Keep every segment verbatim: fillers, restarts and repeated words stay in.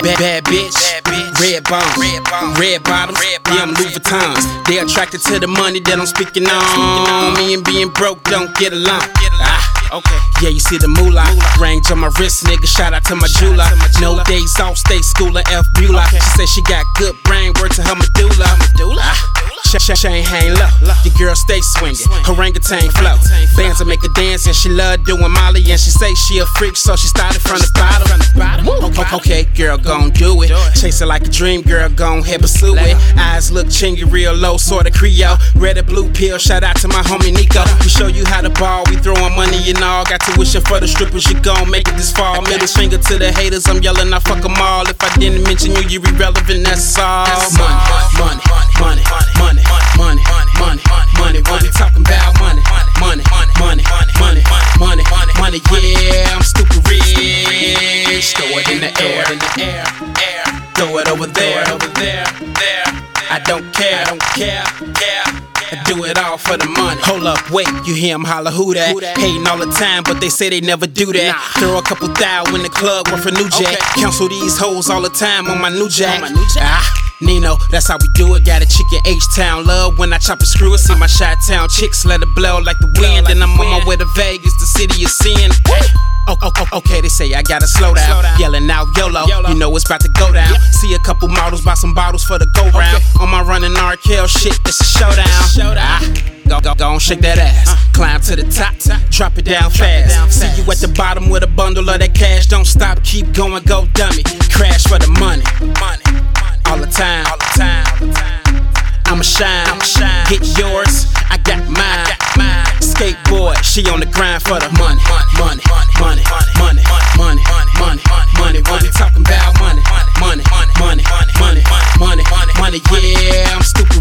bad, bad bitch, red bone, red bottoms, yeah, I'm Louis Vuittons. They attracted to the money that I'm speaking on. Me and being broke don't get along. Ah, okay. Yeah, you see the moolah, range on my wrist, nigga. Shout out to my jeweler. No days off, stay schooler, F Beulah. She said she got good brain, word to her medulla. Ah. Chain hang low, your girl stay swinging, orangutan flow. Bands will make her dance and she love doing Molly. And she say she a freak, so she started from the bottom. Okay, okay, girl, gon' do it. Chase it like a dream, girl, gon' head pursue it. Eyes look chingy, real low, sorta Creole. Red or blue pill, shout out to my homie Nico. We show you how to ball, we throwin' money and all. Got tuition for the strippers, you gon' make it this fall. Middle finger to the haters, I'm yelling, I fuck them all. If I didn't mention you, you irrelevant, that's all. Money, money, money, money. Money, money, money, money, talking about money, money, money, money, money, money, yeah, I'm stupid rich. Throw it in the air, in the air, air. Throw it over there, over there, there. I don't care, I don't care, care. I do it all for the money. Hold up, wait, you hear them holler who that? Hating all the time, but they say they never do that. Throw a couple thou in the club worth a new jack. Cancel these hoes all the time on my new jack. Ah. Nino, that's how we do it. Got a chick in H-Town, love when I chop a screw it. See my Chi-Town chicks, let it blow like the wind. Then I'm on my way to Vegas, the city of sin. Oh, oh, oh, okay, they say I gotta slow down. Yelling out YOLO, you know it's about to go down. See a couple models, buy some bottles for the go round. On my running R K L shit, it's a showdown. Ah, go, go, go on, shake that ass. Climb to the top, drop it down fast. See you at the bottom with a bundle of that cash. Don't stop, keep going, go dummy. Crash for the money. All the time, all the time, I'ma shine, I'ma shine. Get yours, I got mine. Skateboard, she on the grind for the money, money, money, money, money, money, money, money. Talking about money, money, money, money, money, money. Yeah, I'm stupid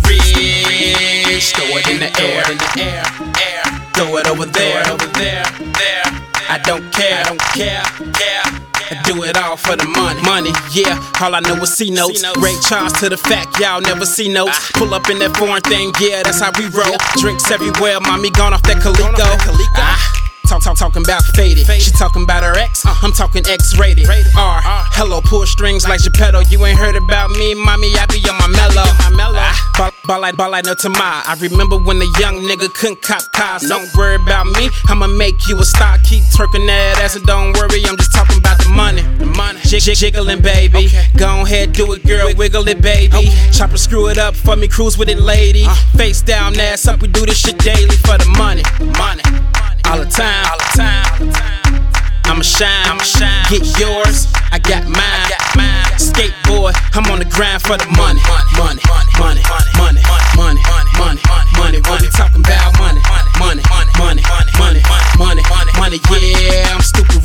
rich. Throw it in the air, in the air, air. Throw it over there, over there, there. I don't care, I don't care, care. I do it all for the money. Money, yeah, all I know is C notes. Ray Charles to the fact, y'all never see notes. Pull up in that foreign thing, yeah, that's how we roll. Drinks everywhere, mommy gone off that Calico. Ah, talk, talk, talking about faded. She talking about her ex, I'm talking X-rated. R, hello, pull strings like Geppetto. You ain't heard about me, mommy, I be on my mellow. Ah, ball, ball like, ball like no tomorrow. I remember when a young nigga couldn't cop cars. Don't worry about me, I'ma make you a star. Keep twerking that ass and don't worry, I'm just talking about the money. The money, Jig, jig, jiggling, baby. Okay. Go ahead, do it, girl, wiggle it, baby. Okay. Chopper, screw it up for me, cruise with it, lady. Uh. Face down, ass up, we do this shit daily for the money, money. All the time, all the time. I'ma shine, I'ma shine. Get yours, I got mine. I got mine. Skateboard, I'm on the grind for the money, money, money, money, money, money, money, money. Talking about money, money, money, money, money, money. Yeah, I'm stupid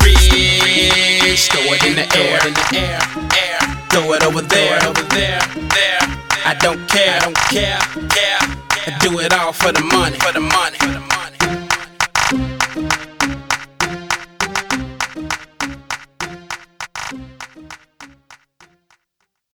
rich. Throw it in the air, in the air, air. Throw it over there, over there, there. I don't care, I don't care, care. I do it all for the money, for the money, for the money.